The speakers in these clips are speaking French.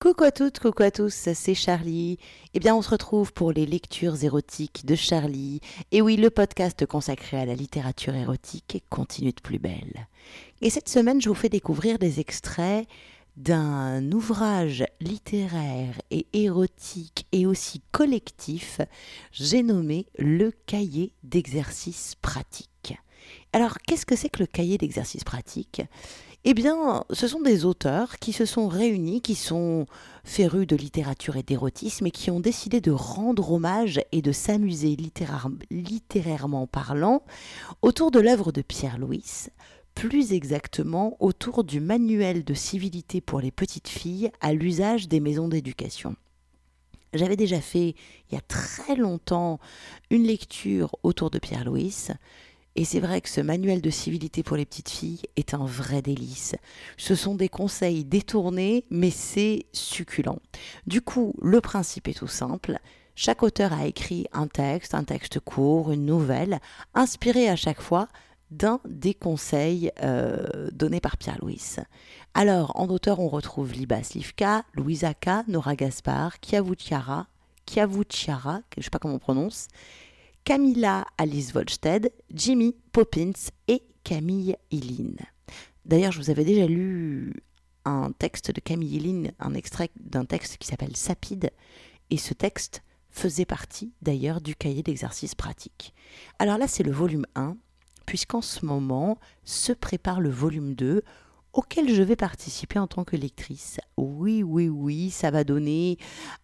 Coucou à toutes, coucou à tous, c'est Charlie. Eh bien, on se retrouve pour les lectures érotiques de Charlie. Et oui, le podcast consacré à la littérature érotique continue de plus belle. Et cette semaine, je vous fais découvrir des extraits d'un ouvrage littéraire et érotique et aussi collectif, j'ai nommé Le Cahier d'exercices pratiques. Alors, qu'est-ce que c'est que le cahier d'exercices pratiques ? Eh bien, ce sont des auteurs qui se sont réunis, qui sont férus de littérature et d'érotisme et qui ont décidé de rendre hommage et de s'amuser littérairement parlant autour de l'œuvre de Pierre Louys, plus exactement autour du manuel de civilité pour les petites filles à l'usage des maisons d'éducation. J'avais déjà fait, il y a très longtemps, une lecture autour de Pierre Louys. Et c'est vrai que ce manuel de civilité pour les petites filles est un vrai délice. Ce sont des conseils détournés, mais c'est succulent. Du coup, le principe est tout simple. Chaque auteur a écrit un texte court, une nouvelle, inspiré à chaque fois d'un des conseils donnés par Pierre Louys. Alors, en auteur, on retrouve Liba Slivka, Louisa K, Nora Gaspar, Chiavuciara, je ne sais pas comment on prononce, Camilla Alice Volstead, Jimmy Poppins et Camille Hilin. D'ailleurs, je vous avais déjà lu un texte de Camille Hilin, un extrait d'un texte qui s'appelle Sapide, et ce texte faisait partie d'ailleurs du cahier d'exercices pratiques. Alors là, c'est le volume 1, puisqu'en ce moment se prépare le volume 2, auquel je vais participer en tant que lectrice. Oui, ça va donner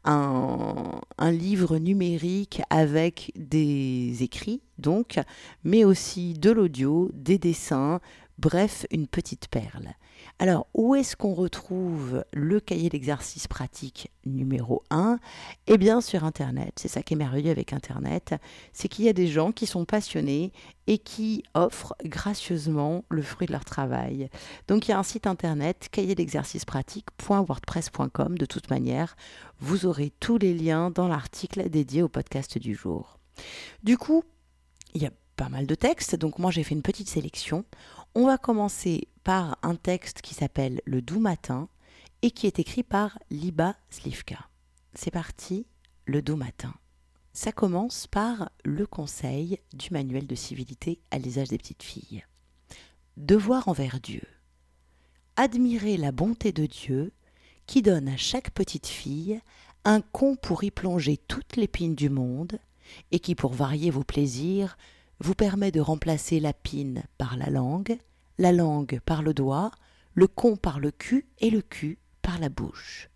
un livre numérique avec des écrits, donc, mais aussi de l'audio, des dessins, bref, une petite perle. Alors, où est-ce qu'on retrouve le cahier d'exercice pratique numéro 1 ? Eh bien, sur Internet. C'est ça qui est merveilleux avec Internet, c'est qu'il y a des gens qui sont passionnés et qui offrent gracieusement le fruit de leur travail. Donc, il y a un site Internet, cahierdexercicepratique.wordpress.com. De toute manière, vous aurez tous les liens dans l'article dédié au podcast du jour. Du coup, il y a pas mal de textes, donc moi j'ai fait une petite sélection. On va commencer par un texte qui s'appelle Le doux matin et qui est écrit par Liba Slivka. C'est parti, Le doux matin. Ça commence par le conseil du manuel de civilité à l'usage des petites filles. Devoir envers Dieu. Admirer la bonté de Dieu qui donne à chaque petite fille un con pour y plonger toute l'épine du monde et qui, pour varier vos plaisirs, vous permet de remplacer la pine par la langue par le doigt, le con par le cul et le cul par la bouche.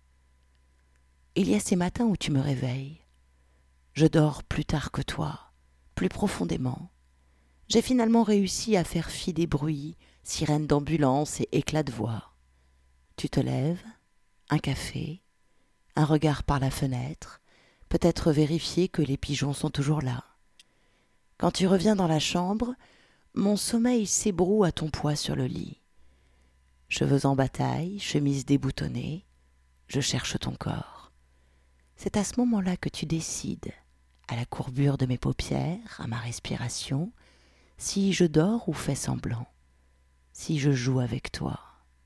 Il y a ces matins où tu me réveilles. Je dors plus tard que toi, plus profondément. J'ai finalement réussi à faire fi des bruits, sirènes d'ambulance et éclats de voix. Tu te lèves, un café, un regard par la fenêtre, peut-être vérifier que les pigeons sont toujours là. Quand tu reviens dans la chambre, mon sommeil s'ébroue à ton poids sur le lit. Cheveux en bataille, chemise déboutonnée, je cherche ton corps. C'est à ce moment-là que tu décides, à la courbure de mes paupières, à ma respiration, si je dors ou fais semblant, si je joue avec toi.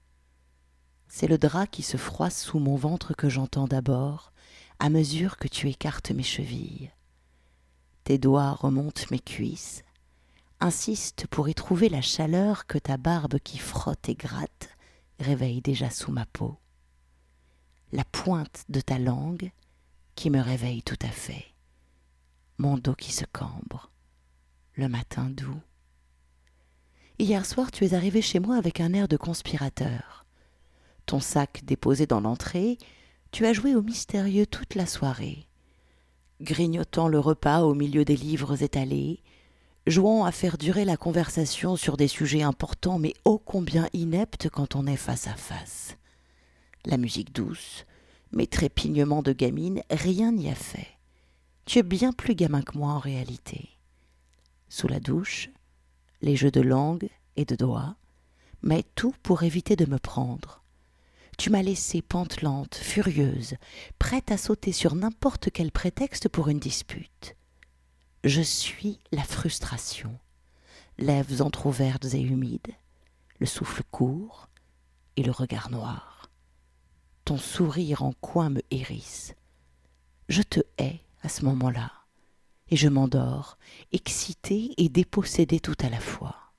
C'est le drap qui se froisse sous mon ventre que j'entends d'abord, à mesure que tu écartes mes chevilles. Tes doigts remontent mes cuisses, insistent pour y trouver la chaleur que ta barbe qui frotte et gratte réveille déjà sous ma peau. La pointe de ta langue qui me réveille tout à fait. Mon dos qui se cambre. Le matin doux. Hier soir, tu es arrivé chez moi avec un air de conspirateur. Ton sac déposé dans l'entrée, tu as joué au mystérieux toute la soirée. Grignotant le repas au milieu des livres étalés, jouant à faire durer la conversation sur des sujets importants mais ô combien ineptes quand on est face à face. La musique douce, mes trépignements de gamine, rien n'y a fait. Tu es bien plus gamin que moi en réalité. Sous la douche, les jeux de langue et de doigts, mais tout pour éviter de me prendre. Tu m'as laissée pantelante, furieuse, prête à sauter sur n'importe quel prétexte pour une dispute. Je suis la frustration, lèvres entr'ouvertes et humides, le souffle court et le regard noir. ton sourire en coin me hérisse. Je te hais à ce moment-là, et je m'endors, excitée et dépossédée tout à la fois.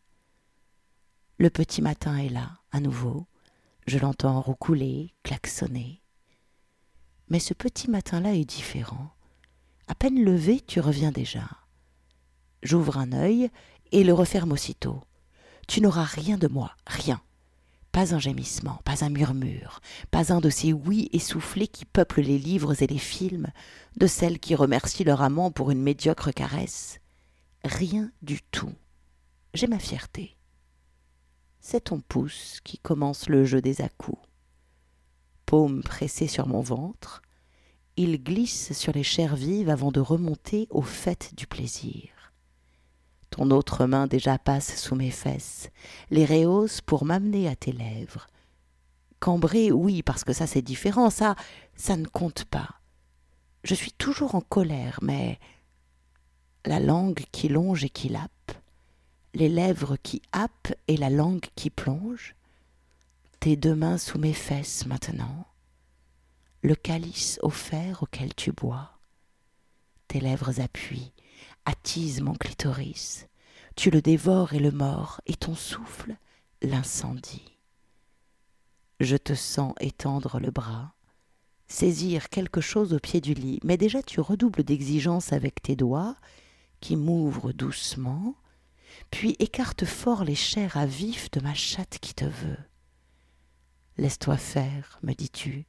Le petit matin est là, à nouveau. Je l'entends roucouler, klaxonner. Mais ce petit matin-là est différent. À peine levé, tu reviens déjà. J'ouvre un œil et le referme aussitôt. Tu n'auras rien de moi, rien. Pas un gémissement, pas un murmure, pas un de ces oui essoufflés qui peuplent les livres et les films, de celles qui remercient leur amant pour une médiocre caresse. Rien du tout. J'ai ma fierté. C'est ton pouce qui commence le jeu des à-coups. Paume pressée sur mon ventre, il glisse sur les chairs vives avant de remonter au fait du plaisir. Ton autre main déjà passe sous mes fesses, les rehausse pour m'amener à tes lèvres. Cambrer, oui, parce que ça c'est différent, ça ne compte pas. Je suis toujours en colère, mais la langue qui longe et qui lappe, les lèvres qui happent et la langue qui plonge, tes deux mains sous mes fesses maintenant, le calice offert auquel tu bois, tes lèvres appuient, attisent mon clitoris, tu le dévores et le mords, et ton souffle l'incendie. Je te sens étendre le bras, saisir quelque chose au pied du lit, mais déjà tu redoubles d'exigence avec tes doigts, qui m'ouvrent doucement, puis écartent fort les chairs à vif de ma chatte qui te veut. Laisse-toi faire, me dis-tu.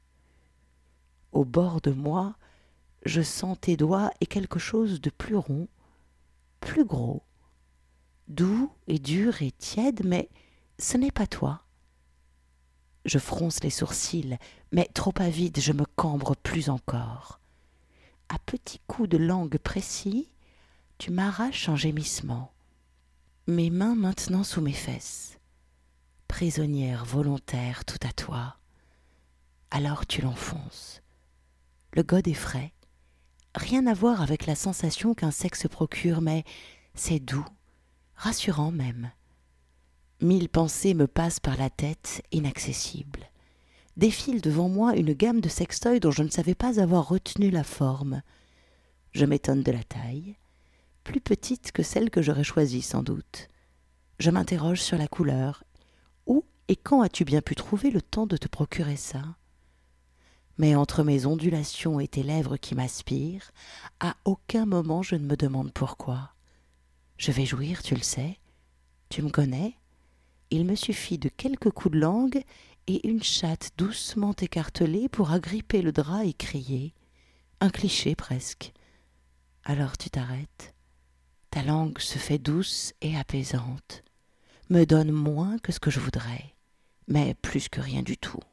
Au bord de moi, je sens tes doigts et quelque chose de plus rond, plus gros, doux et dur et tiède, mais ce n'est pas toi. Je fronce les sourcils, mais trop avide, je me cambre plus encore. À petits coups de langue précis, tu m'arraches un gémissement. Mes mains maintenant sous mes fesses, prisonnière volontaire tout à toi. Alors tu l'enfonces. Le gode est frais, rien à voir avec la sensation qu'un sexe procure, mais c'est doux, rassurant même. 1000 pensées me passent par la tête, inaccessibles. Défile devant moi une gamme de sextoys dont je ne savais pas avoir retenu la forme. Je m'étonne de la taille, plus petite que celle que j'aurais choisie sans doute. Je m'interroge sur la couleur. Où et quand as-tu bien pu trouver le temps de te procurer ça ? Mais entre mes ondulations et tes lèvres qui m'aspirent, à aucun moment je ne me demande pourquoi. Je vais jouir, tu le sais. Tu me connais ? Il me suffit de quelques coups de langue et une chatte doucement écartelée pour agripper le drap et crier. Un cliché presque. Alors tu t'arrêtes. Ta langue se fait douce et apaisante, me donne moins que ce que je voudrais, mais plus que rien du tout.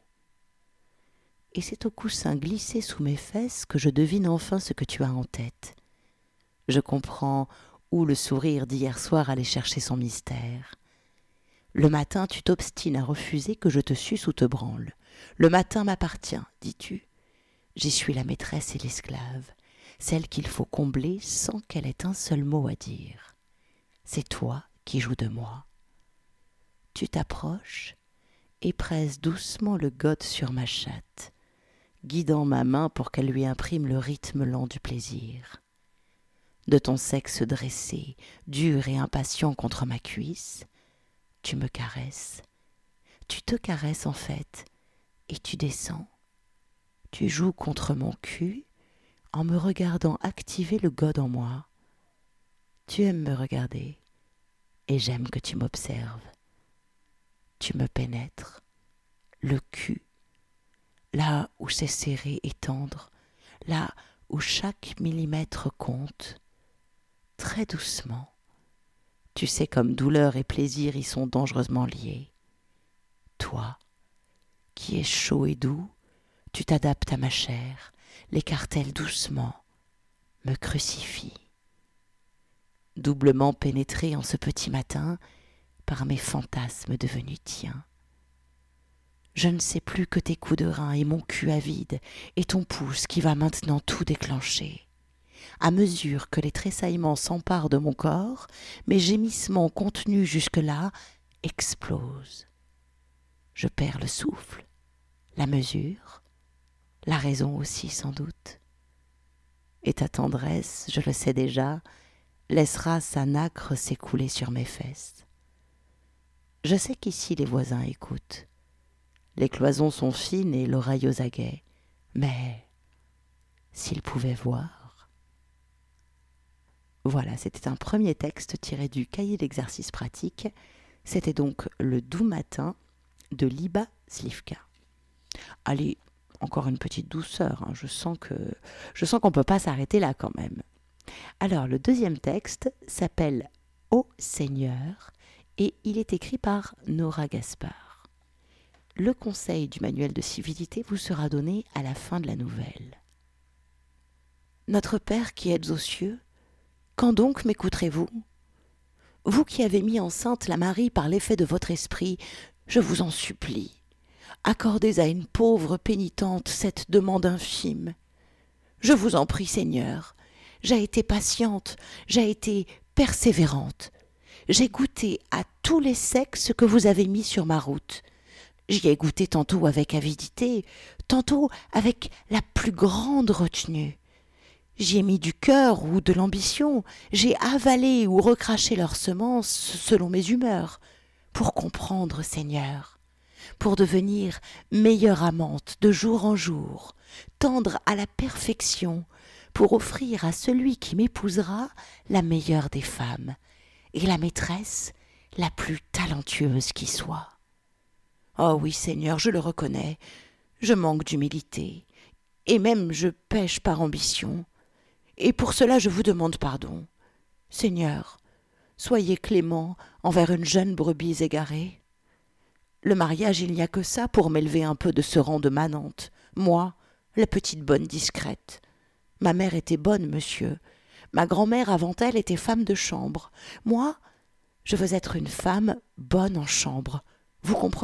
Et c'est au coussin glissé sous mes fesses que je devine enfin ce que tu as en tête. Je comprends où le sourire d'hier soir allait chercher son mystère. Le matin, tu t'obstines à refuser que je te suce ou te branle. Le matin m'appartient, dis-tu. J'y suis la maîtresse et l'esclave, celle qu'il faut combler sans qu'elle ait un seul mot à dire. C'est toi qui joues de moi. Tu t'approches et presses doucement le gode sur ma chatte, guidant ma main pour qu'elle lui imprime le rythme lent du plaisir. De ton sexe dressé, dur et impatient contre ma cuisse, tu me caresses. Tu te caresses en fait, et tu descends. Tu joues contre mon cul en me regardant activer le gode en moi. Tu aimes me regarder, et j'aime que tu m'observes. Tu me pénètres, le cul, là où c'est serré et tendre, là où chaque millimètre compte, très doucement. Tu sais comme douleur et plaisir y sont dangereusement liés. Toi, qui es chaud et doux, tu t'adaptes à ma chair, l'écartèles doucement, me crucifie. Doublement pénétré en ce petit matin par mes fantasmes devenus tiens. Je ne sais plus que tes coups de rein et mon cul avide et ton pouce qui va maintenant tout déclencher. À mesure que les tressaillements s'emparent de mon corps, mes gémissements contenus jusque-là explosent. Je perds le souffle, la mesure, la raison aussi sans doute. Et ta tendresse, je le sais déjà, laissera sa nacre s'écouler sur mes fesses. Je sais qu'ici les voisins écoutent. Les cloisons sont fines et l'oreille aux aguets. Mais s'ils pouvaient voir... Voilà, c'était un premier texte tiré du cahier d'exercice pratique. C'était donc Le doux matin de Liba Slivka. Allez, encore une petite douceur, hein. Je sens qu'on ne peut pas s'arrêter là quand même. Alors, le deuxième texte s'appelle Ô Seigneur et il est écrit par Nora Gaspard. Le conseil du manuel de civilité vous sera donné à la fin de la nouvelle. Notre Père qui êtes aux cieux, quand donc m'écouterez-vous ? Vous qui avez mis enceinte la Marie par l'effet de votre esprit, je vous en supplie, accordez à une pauvre pénitente cette demande infime. Je vous en prie, Seigneur, j'ai été patiente, j'ai été persévérante. J'ai goûté à tous les sexes que vous avez mis sur ma route. J'y ai goûté tantôt avec avidité, tantôt avec la plus grande retenue. J'y ai mis du cœur ou de l'ambition, j'ai avalé ou recraché leurs semences selon mes humeurs, pour comprendre, Seigneur, pour devenir meilleure amante de jour en jour, tendre à la perfection, pour offrir à celui qui m'épousera la meilleure des femmes, et la maîtresse la plus talentueuse qui soit. Oh oui, Seigneur, je le reconnais, je manque d'humilité, et même je pêche par ambition, et pour cela je vous demande pardon. Seigneur, soyez clément envers une jeune brebis égarée. Le mariage, il n'y a que ça pour m'élever un peu de ce rang de manante, moi, la petite bonne discrète. Ma mère était bonne, monsieur. Ma grand-mère, avant elle, était femme de chambre. Moi, je veux être une femme bonne en chambre. Vous comprenez ?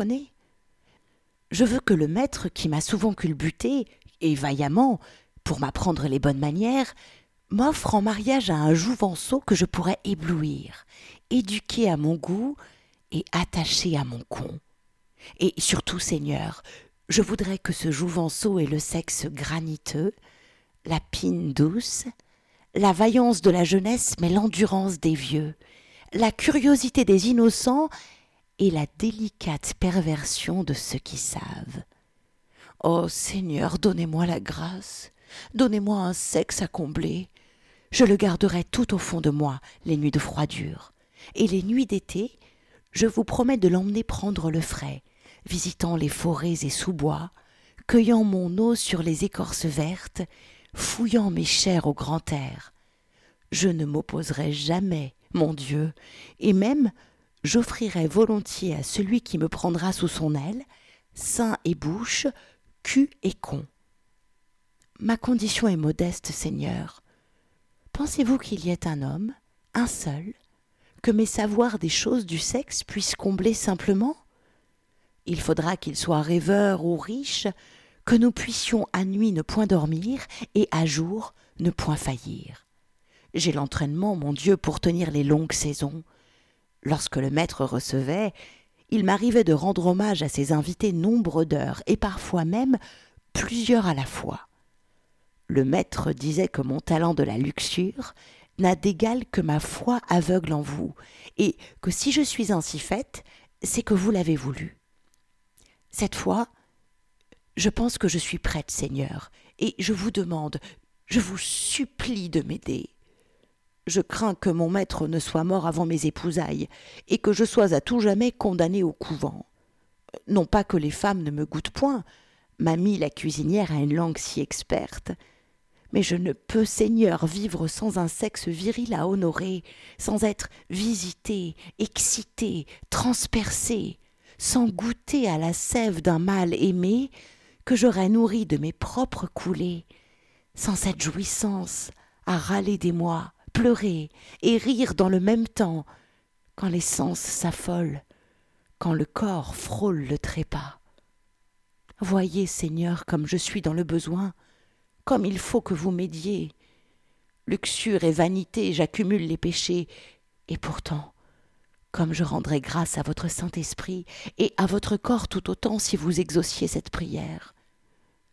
Je veux que le maître qui m'a souvent culbuté, et vaillamment, pour m'apprendre les bonnes manières, m'offre en mariage à un jouvenceau que je pourrais éblouir, éduquer à mon goût et attacher à mon con. Et surtout, Seigneur, je voudrais que ce jouvenceau ait le sexe graniteux, la pine douce, la vaillance de la jeunesse mais l'endurance des vieux, la curiosité des innocents et la délicate perversion de ceux qui savent. Ô Seigneur, donnez-moi la grâce, donnez-moi un sexe à combler. Je le garderai tout au fond de moi, les nuits de froidure. Et les nuits d'été, je vous promets de l'emmener prendre le frais, visitant les forêts et sous-bois, cueillant mon eau sur les écorces vertes, fouillant mes chairs au grand air. Je ne m'opposerai jamais, mon Dieu, et même j'offrirai volontiers à celui qui me prendra sous son aile, sein et bouche, cul et con. Ma condition est modeste, Seigneur. Pensez-vous qu'il y ait un homme, un seul, que mes savoirs des choses du sexe puissent combler simplement ? Il faudra qu'il soit rêveur ou riche, que nous puissions à nuit ne point dormir et à jour ne point faillir. J'ai l'entraînement, mon Dieu, pour tenir les longues saisons. Lorsque le maître recevait, il m'arrivait de rendre hommage à ses invités nombre d'heures et parfois même plusieurs à la fois. Le maître disait que mon talent de la luxure n'a d'égal que ma foi aveugle en vous, et que si je suis ainsi faite, c'est que vous l'avez voulu. Cette fois, je pense que je suis prête, Seigneur, et je vous demande, je vous supplie de m'aider. Je crains que mon maître ne soit mort avant mes épousailles, et que je sois à tout jamais condamnée au couvent. Non pas que les femmes ne me goûtent point, mamie la cuisinière a une langue si experte, mais je ne peux, Seigneur, vivre sans un sexe viril à honorer, sans être visitée, excitée, transpercée, sans goûter à la sève d'un mâle aimé que j'aurais nourri de mes propres coulées, sans cette jouissance à râler d'émoi, pleurer et rire dans le même temps, quand les sens s'affolent, quand le corps frôle le trépas. Voyez, Seigneur, comme je suis dans le besoin, comme il faut que vous m'aidiez. Luxure et vanité, j'accumule les péchés, et pourtant, comme je rendrais grâce à votre Saint-Esprit et à votre corps tout autant si vous exauciez cette prière.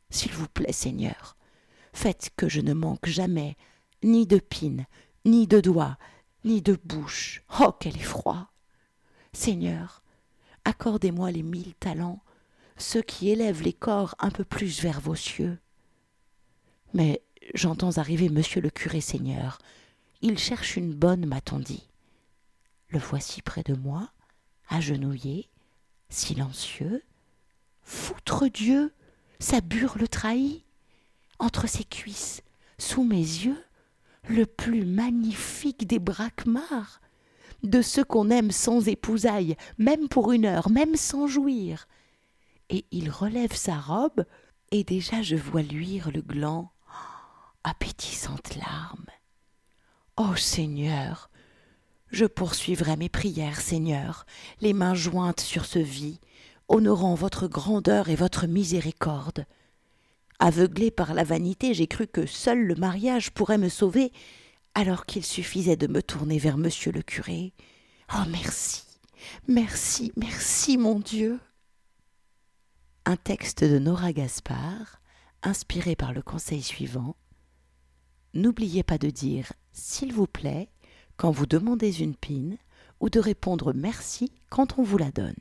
S'il vous plaît, Seigneur, faites que je ne manque jamais ni de pine, ni de doigts, ni de bouche. Oh, quel effroi! Seigneur, accordez-moi les 1000 talents, ceux qui élèvent les corps un peu plus vers vos cieux. Mais j'entends arriver monsieur le curé Seigneur. Il cherche une bonne, m'a-t-on dit. Le voici près de moi, agenouillé, silencieux. Foutre Dieu, sa burle trahie. Entre ses cuisses, sous mes yeux, le plus magnifique des braquemars, de ceux qu'on aime sans épousailles, même pour une heure, même sans jouir. Et il relève sa robe, et déjà je vois luire le gland, appétissante larme. Ô Seigneur, je poursuivrai mes prières, Seigneur, les mains jointes sur ce vis, honorant votre grandeur et votre miséricorde. Aveuglé par la vanité, j'ai cru que seul le mariage pourrait me sauver, alors qu'il suffisait de me tourner vers monsieur le curé. Oh, merci, merci, merci, mon Dieu. Un texte de Nora Gaspard, inspiré par le conseil suivant. N'oubliez pas de dire « s'il vous plaît » quand vous demandez une pine ou de répondre « merci » quand on vous la donne.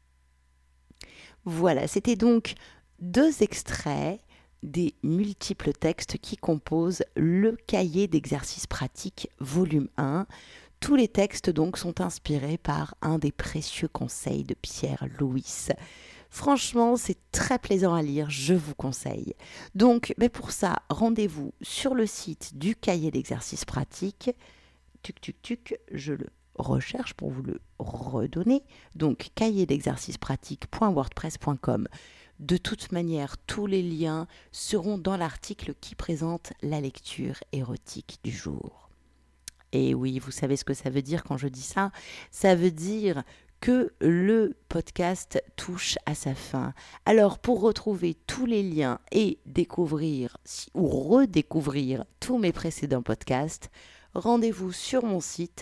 Voilà, c'était donc 2 extraits des multiples textes qui composent le cahier d'exercices pratiques volume 1. Tous les textes donc sont inspirés par un des précieux conseils de Pierre Louis. Franchement, c'est très plaisant à lire, je vous conseille. Donc, pour ça, rendez-vous sur le site du cahier d'exercices pratiques. Je le recherche pour vous le redonner. Donc, cahier d'exercices pratiques.wordpress.com. De toute manière, tous les liens seront dans l'article qui présente la lecture érotique du jour. Et oui, vous savez ce que ça veut dire quand je dis ça? Ça veut dire que le podcast touche à sa fin. Alors, pour retrouver tous les liens et découvrir ou redécouvrir tous mes précédents podcasts, rendez-vous sur mon site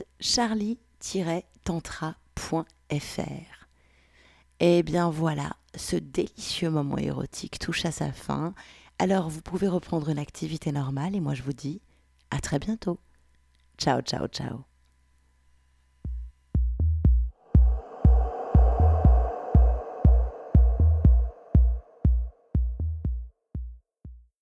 charlie-tantra.fr. Et bien voilà, ce délicieux moment érotique touche à sa fin. Alors vous pouvez reprendre une activité normale et moi je vous dis à très bientôt. Ciao, ciao, ciao.